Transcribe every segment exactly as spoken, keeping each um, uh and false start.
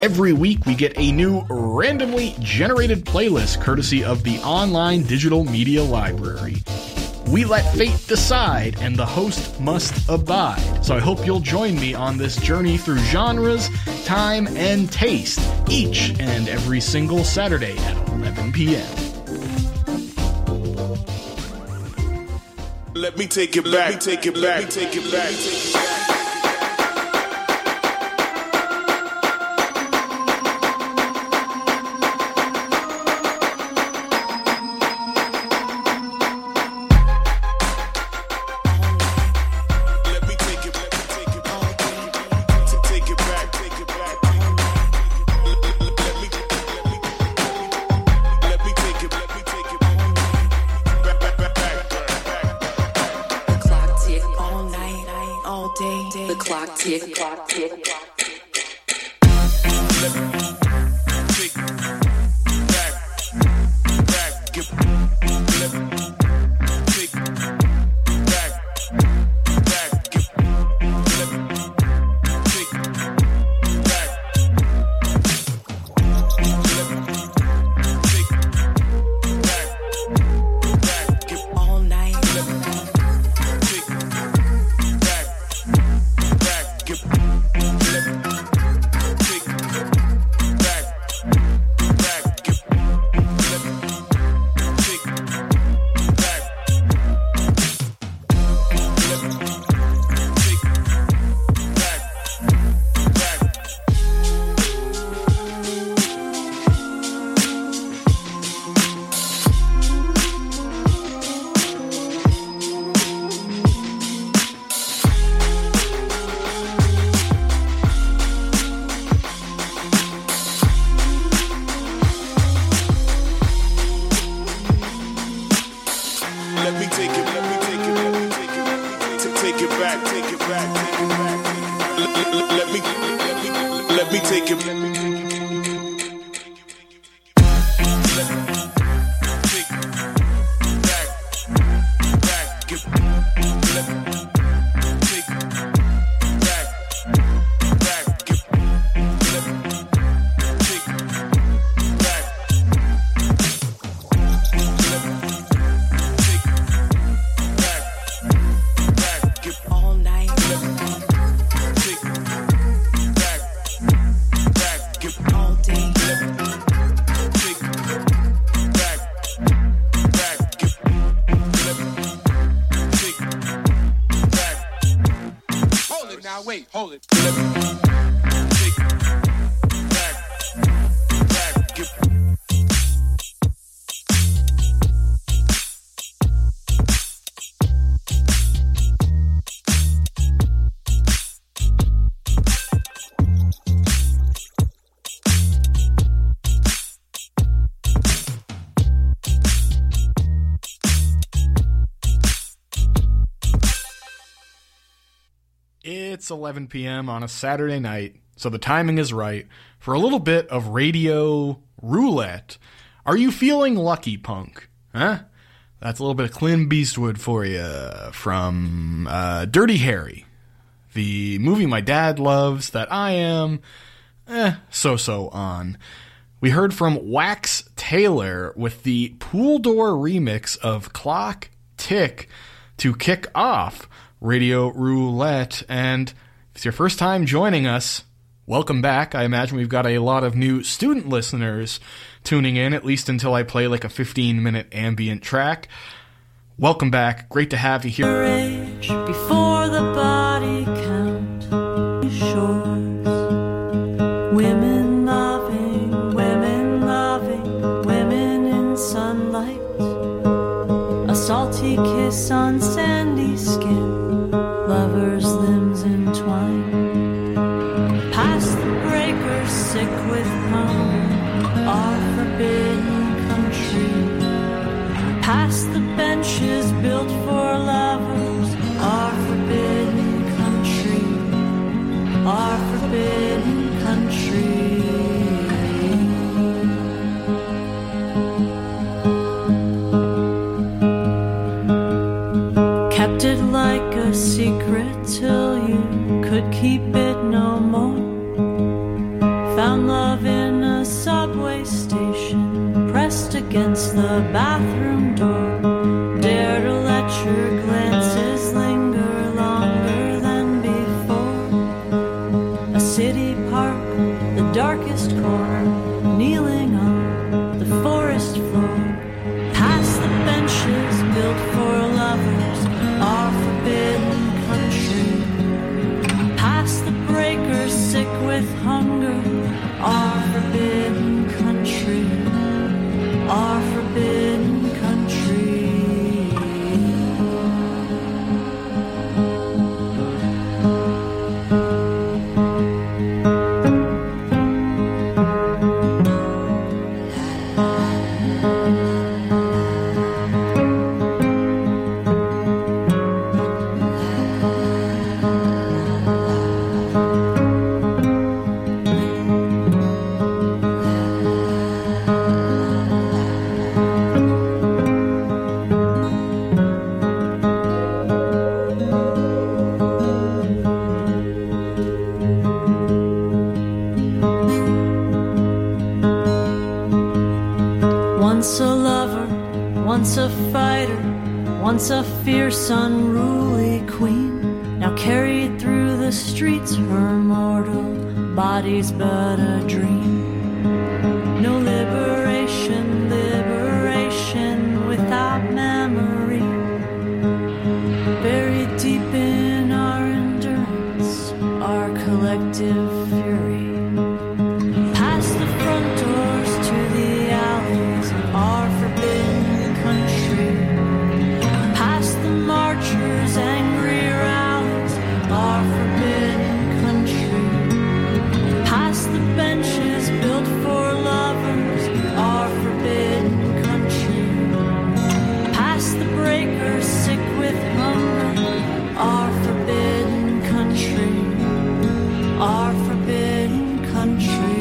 Every week we get a new randomly generated playlist courtesy of the online digital media library. We let fate decide and the host must abide. So I hope you'll join me on this journey through genres, time, and taste each and every single Saturday at eleven p.m. Let me take it back, take it back, take it back, take it back. Tick, clock, tick, clock. Wait, hold it. It's eleven p.m. on a Saturday night, so the timing is right for a little bit of radio roulette. Are you feeling lucky, punk? Huh? That's a little bit of Clint Eastwood for you from uh, Dirty Harry, the movie my dad loves that I am eh, so-so on. We heard from Wax Taylor with the Pool Door remix of Clock Tick to kick off Radio Roulette, and if it's your first time joining us, welcome back. I imagine we've got a lot of new student listeners tuning in, at least until I play like a fifteen-minute ambient track. Welcome back. Great to have you here. Age before the body count shores. Women loving, women loving, women in sunlight. A salty kiss on sandy skin. Lovers' limbs entwined. Past the breakers, sick with power, our forbidden country. Past the benches built for lovers, our forbidden country. Our forbidden country. Kept it like a secret till you could keep it no more. Found love love in a subway station, pressed against the bathroom door. Dare to let your glances linger longer than before. A city park, the darkest corner, kneeling on the forest floor. Past the benches built for lovers, our forbidden country. Past the breakers sick with hunger, our forbidden country. Our forbidden country. Once a lover, once a fighter, once a fierce, unruly queen. Now carried through the streets, her mortal body's but a dream. No liberation, liberation without memory. Buried deep in our endurance, our collective fury. Past the front doors to the alleys, our forbidden country. Past the marchers' angry rallies, our forbidden country. Past the benches built for lovers, our forbidden country. Past the breakers sick with hunger, our forbidden country. Our forbidden country.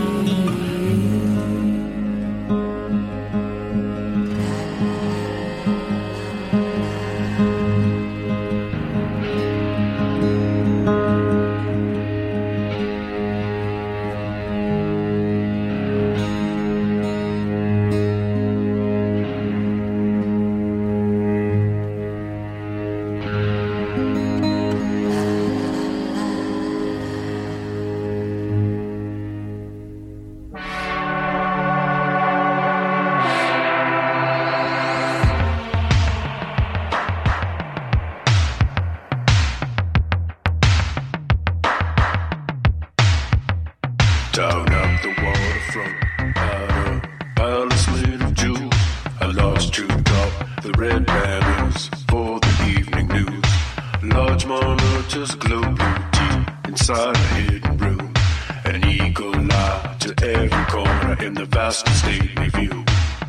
Down up the waterfront, out of palace made of jewels. I lost you top the red banners for the evening news. Large monitors glow blue deep inside a hidden room. An eagle eye to every corner in the vast and stately view.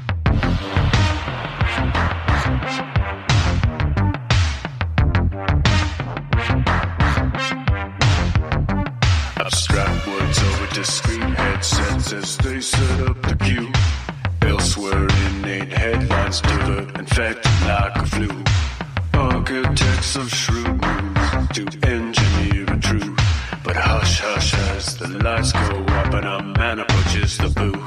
Abstract words over discreet headsets as they set up the queue. Elsewhere innate headlines divert, infected like a flu. Architects of shrewd moves to engineer a truth. But hush, hush as the lights go up and a man approaches the booth.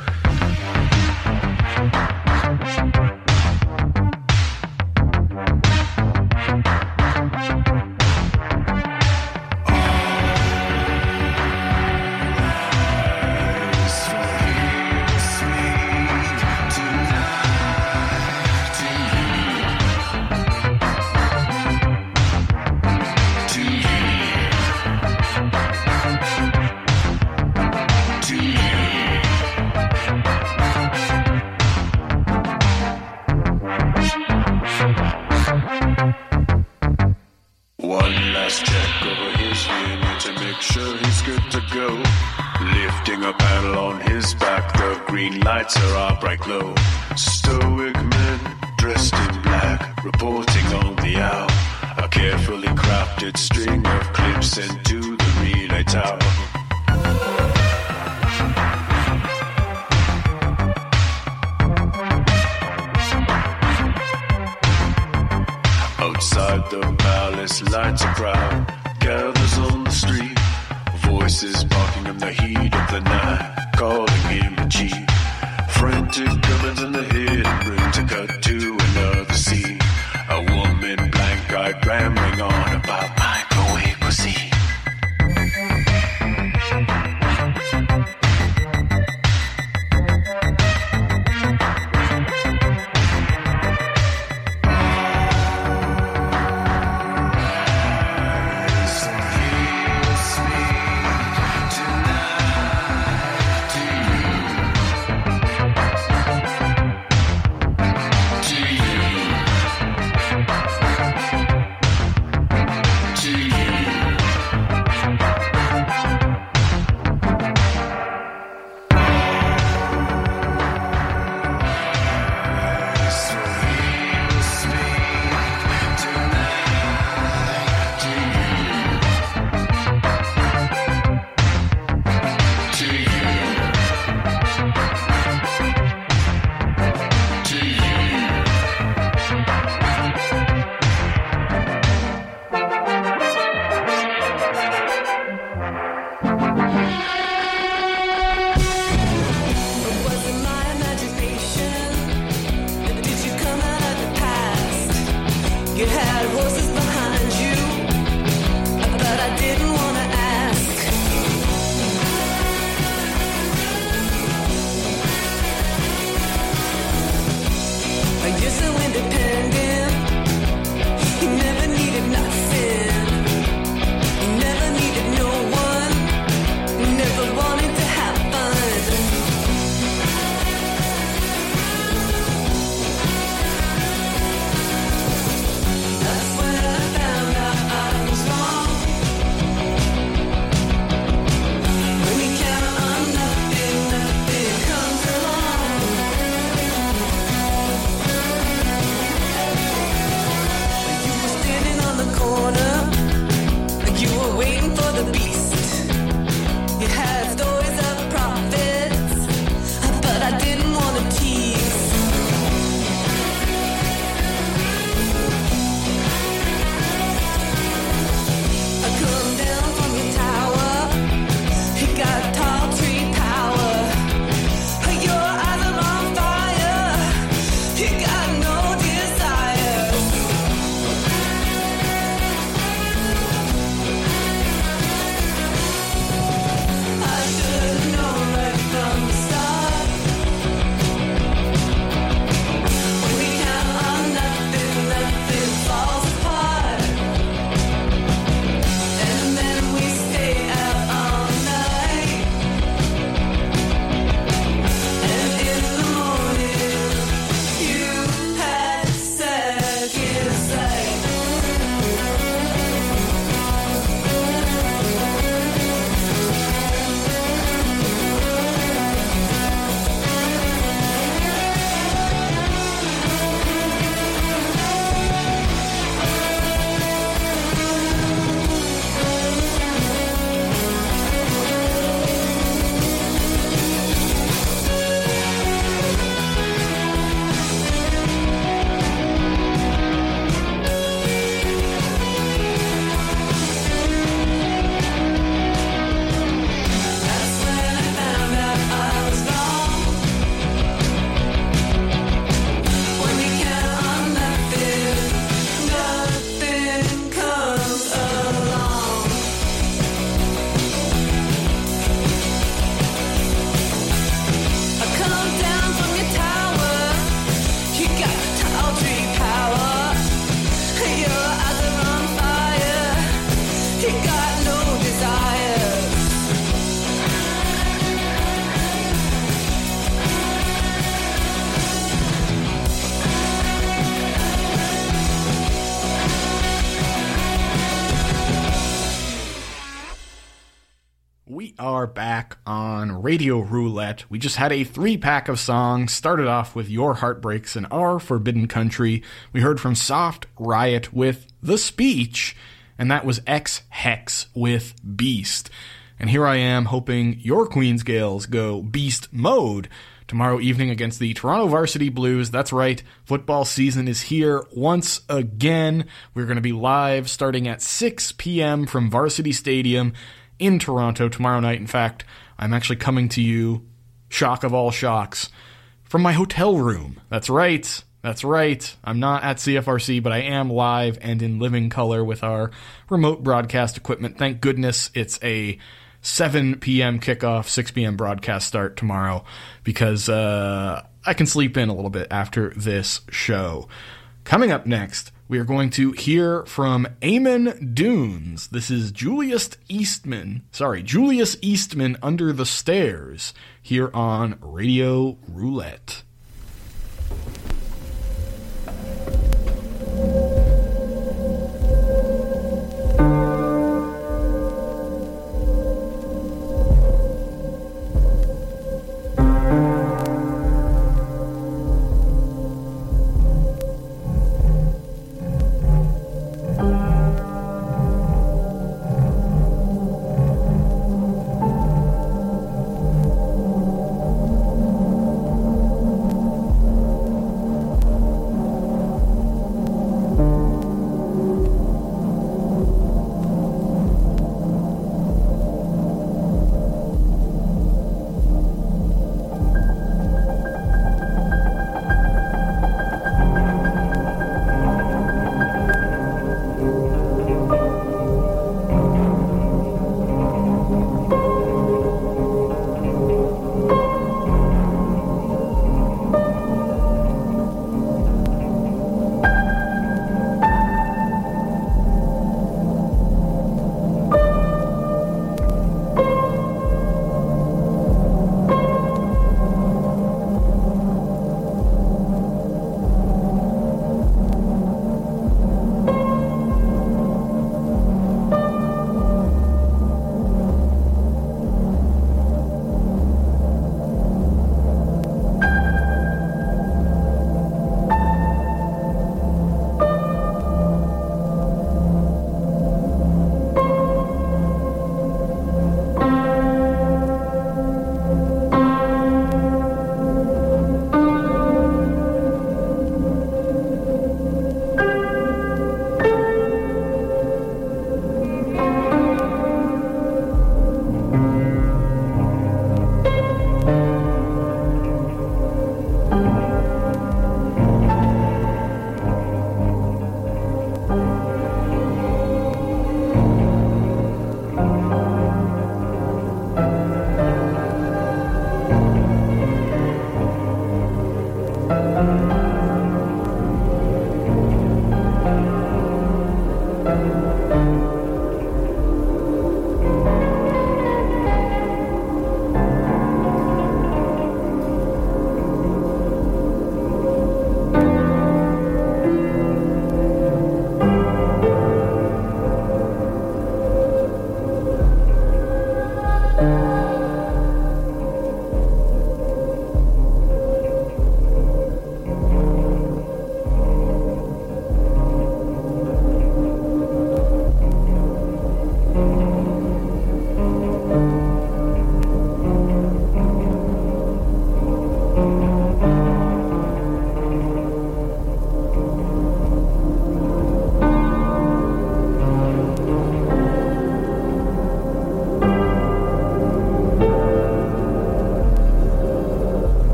Glow. Stoic men dressed in black, reporting on the hour. A carefully crafted string of clips sent to the relay tower. Outside the palace lights a crowd gathers on the street. Voices barking in the heat of the night, calling him a cheat. Frantic gummins in the hidden room to cut to another scene. A woman blank-eyed rambling on about microwave cuisine. are back on Radio Roulette. We just had a three-pack of songs. Started off with Your Heartbreaks and Our Forbidden Country. We heard from Soft Riot with The Speech, and that was X-Hex with Beast. And here I am hoping your Queens Gales go beast mode tomorrow evening against the Toronto Varsity Blues. That's right, football season is here once again. We're going to be live starting at six p.m. from Varsity Stadium. in Toronto tomorrow night. In fact, I'm actually coming to you, shock of all shocks, from my hotel room. That's right. That's right. I'm not at C F R C, but I am live and in living color with our remote broadcast equipment. Thank goodness it's a seven p.m. kickoff, six p.m. broadcast start tomorrow, because uh, I can sleep in a little bit after this show. Coming up next, we are going to hear from Amon Dunes. This is Julius Eastman, sorry, Julius Eastman Under the Stairs here on Radio Roulette.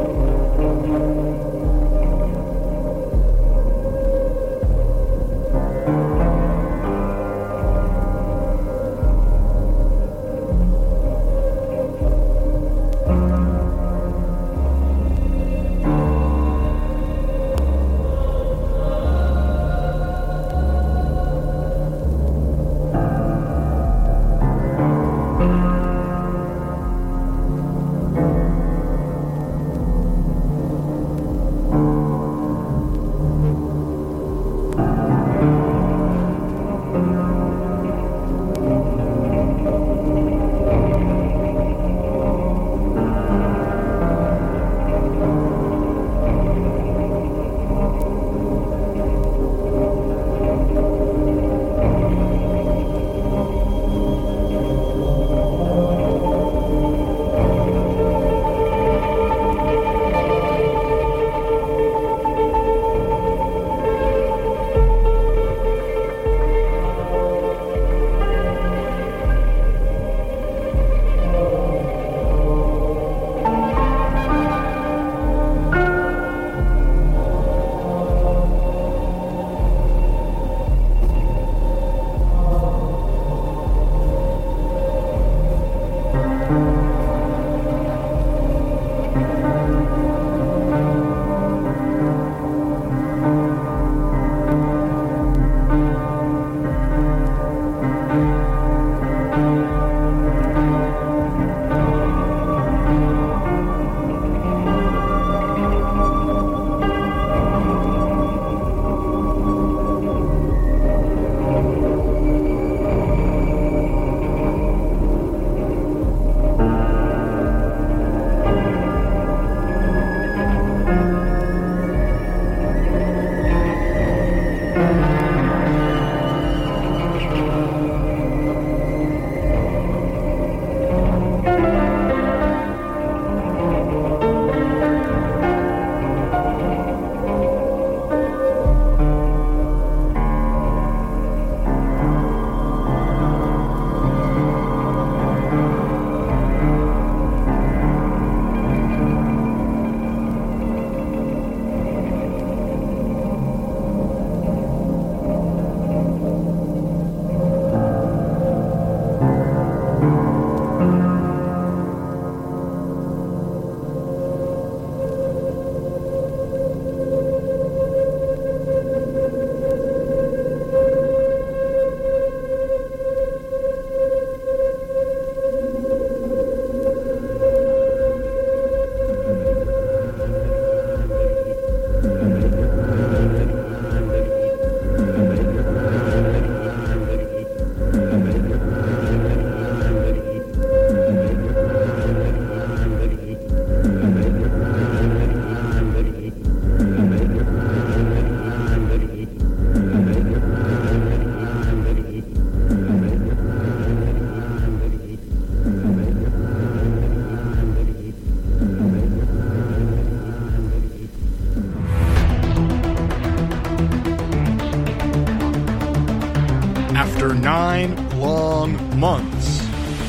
After nine long months,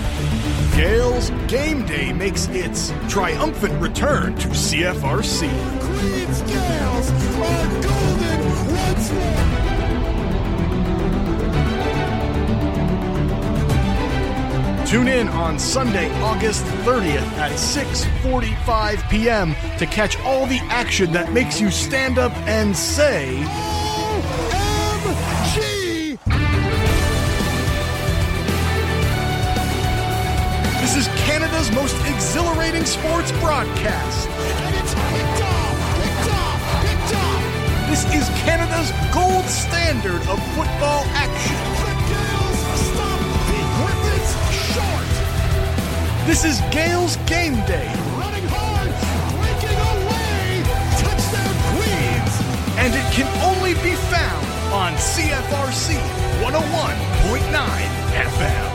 Gales Game Day makes its triumphant return to C F R C. Queens Gales are golden once more. Tune in on Sunday, August thirtieth at six forty-five p.m. to catch all the action that makes you stand up and say, O M G! this is Canada's most exhilarating sports broadcast. And it's picked off, picked off, picked off. This is Canada's gold standard of football action. The Gales stop the Griffins short. This is Gales Game Day. Running hard, breaking away. Touchdown Queens. And it can only be found on C F R C one oh one point nine F M.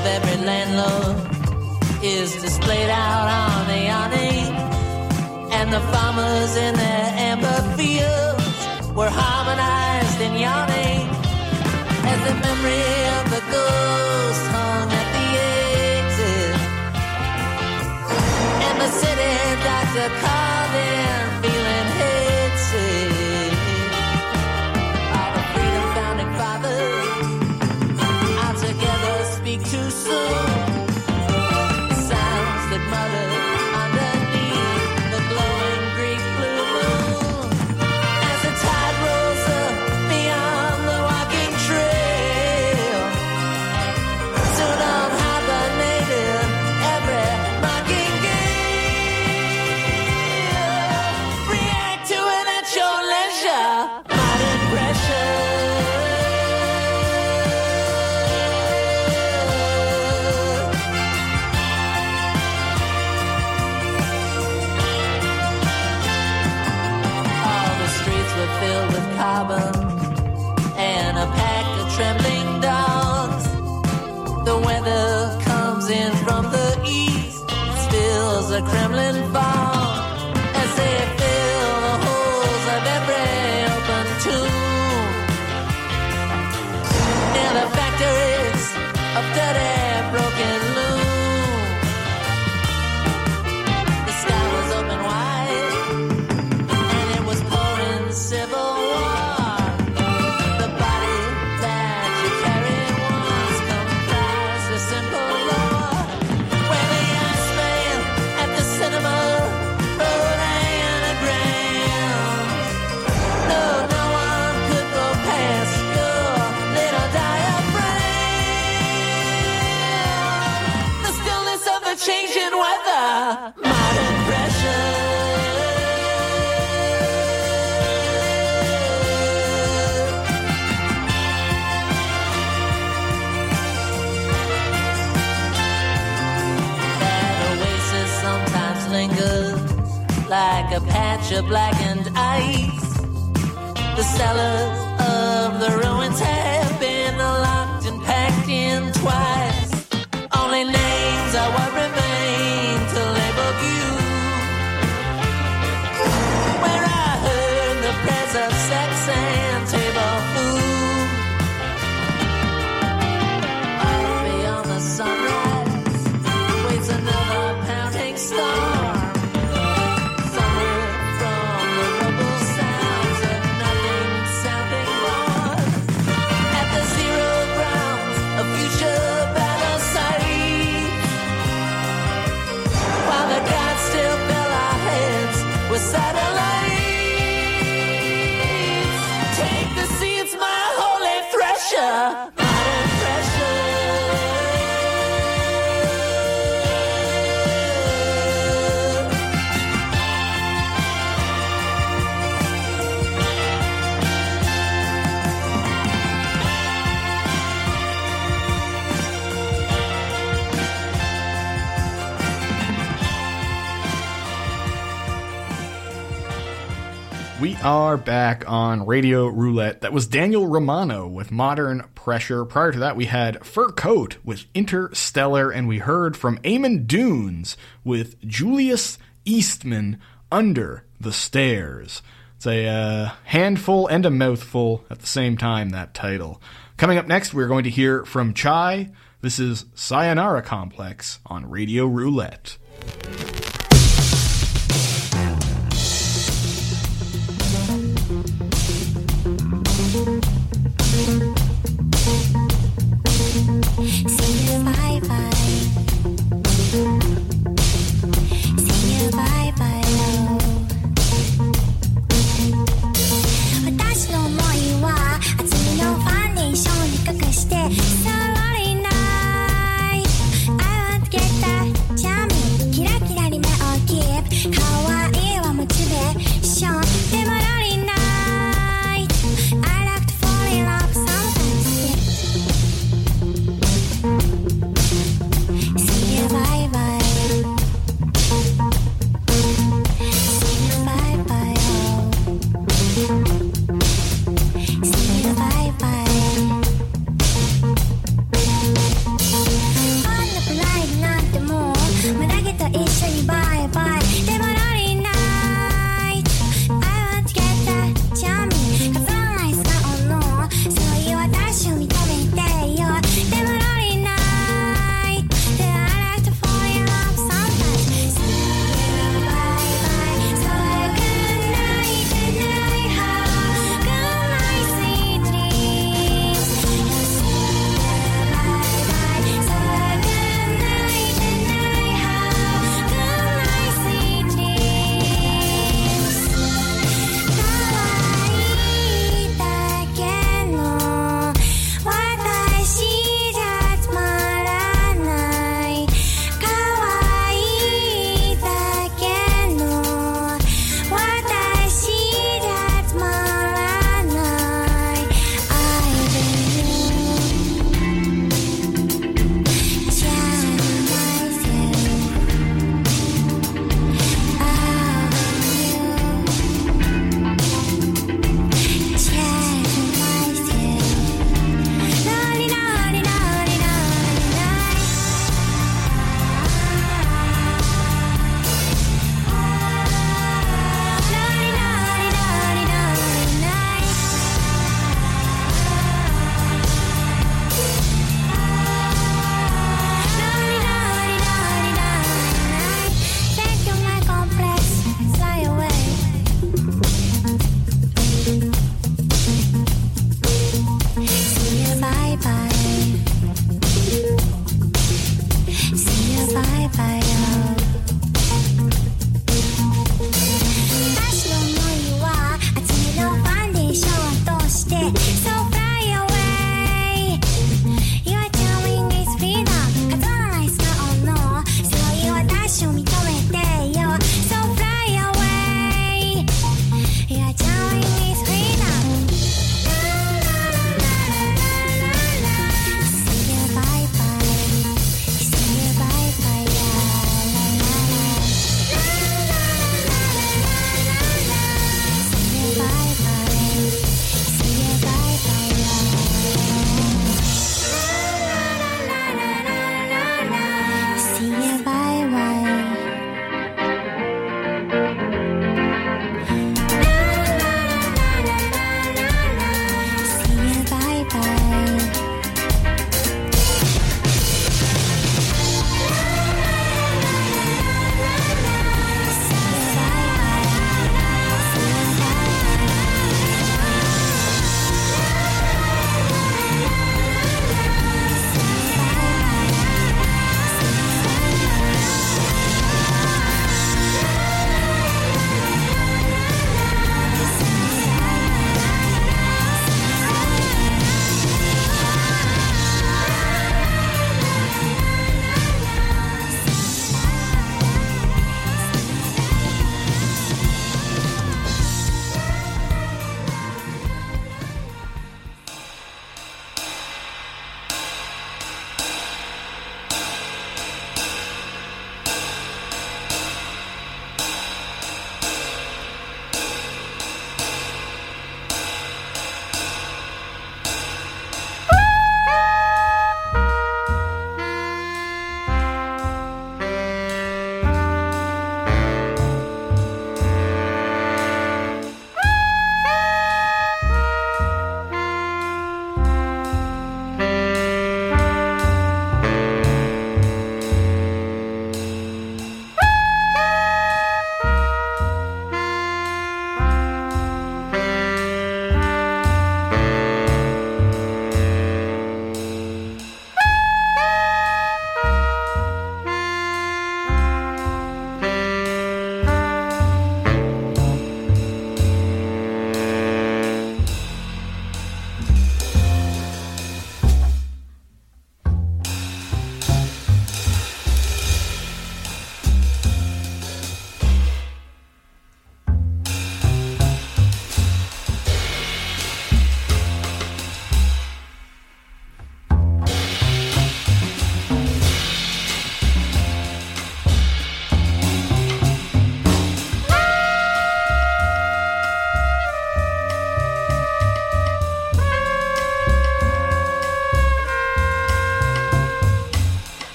of every landlord is displayed out on the awning, and the farmers in their amber fields were harmonized in yawning as the memory of the ghost hung at the exit. And the city doctor called in feeling head sick. All the freedom founding fathers all together speak too soon. Sounds that mutter underneath the glowing Greek blue moon as the tide rolls up beyond the walking trail. Soon I'm hibernating every mocking gale. React to it at your leisure. Modern pressure. All the streets were filled with carbon and a pack of trembling dogs. The weather comes in from the east, spills a Kremlin fog as they fill the holes of every open tomb. Near the factories of dirty, broken loom, the sky was open wide, and it was pouring civil war. The body that you carry once comprised a simple law, where the Iceman at the cinema wrote anagrams. No, no one could go past your little diaphragm. The stillness of the changing weather, modern pressure. That oasis sometimes lingers like a patch of blackened ice. The cellars of the ruins have been locked and packed in twice. Only names are what remain to label you. Where I heard the prayers of sex and table food. All beyond the sunrise waits another pounding storm. Somewhere from the rubble sounds of nothing sounding more. At the zero grounds of future battle sites, while the gods still fill our heads with satellites. Take the seeds, my holy thresher, modern pressure. We are back on Radio Roulette. That was Daniel Romano with Modern Pressure. Prior to that, we had Fur Coat with Interstellar, and we heard from Eamon Dunes with Julius Eastman, Under the Stairs. It's a uh, handful and a mouthful at the same time, that title. Coming up next, we're going to hear from Chai. This is Sayonara Complex on Radio Roulette. See you bye bye. See you bye bye. 私の想いは厚みのファンデーションに隠して Sorry night I want to get that charming キラキラに目を keep 可愛いはモチベーションでも Sorry night I like to fall in love sometimes. See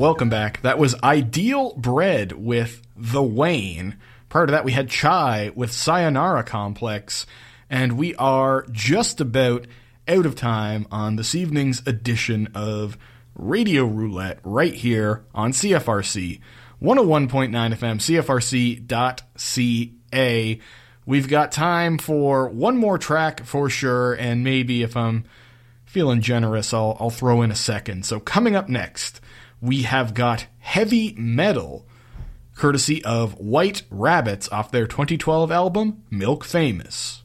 welcome back. That was Ideal Bread with The Wayne. Prior to that, we had Chai with Sayonara Complex. And we are just about out of time on this evening's edition of Radio Roulette right here on C F R C one oh one point nine F M, C F R C dot C A. We've got time for one more track for sure, and maybe if I'm feeling generous, I'll, I'll throw in a second. So coming up next, we have got Heavy Metal, courtesy of White Rabbits off their twenty twelve album, Milk Famous.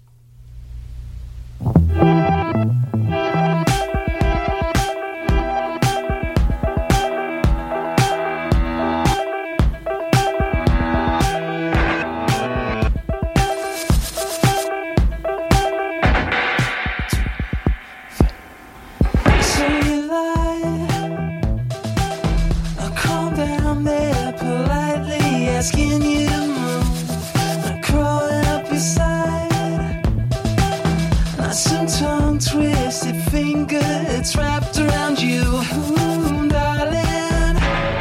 Asking you to move, I'm crawling up your side. Nice and tongue twisted finger, it's wrapped around you, ooh, darling.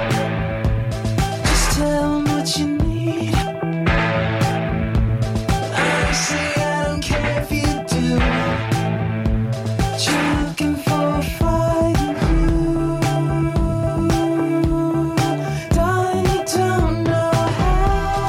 Just tell them what you need. Honestly, I don't care if you do. But you're looking for a fighting crew. Darling, you don't know how.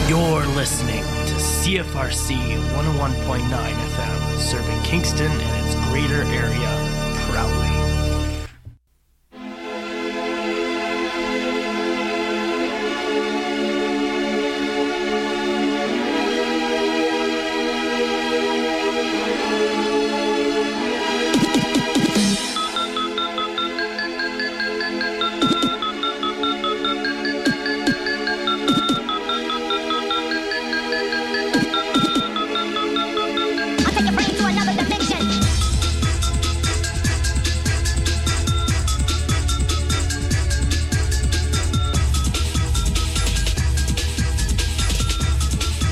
You're listening to C F R C one oh one point nine F M, serving Kingston and its greater area proudly.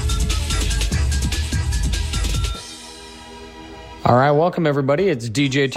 All right, welcome everybody. It's D J